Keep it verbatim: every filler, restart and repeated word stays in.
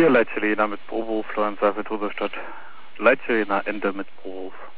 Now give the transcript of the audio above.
vier Leitsilena mit Proberuf, Florian Seifert, Rudolstadt. Leitsilena, Ende mit Proberuf.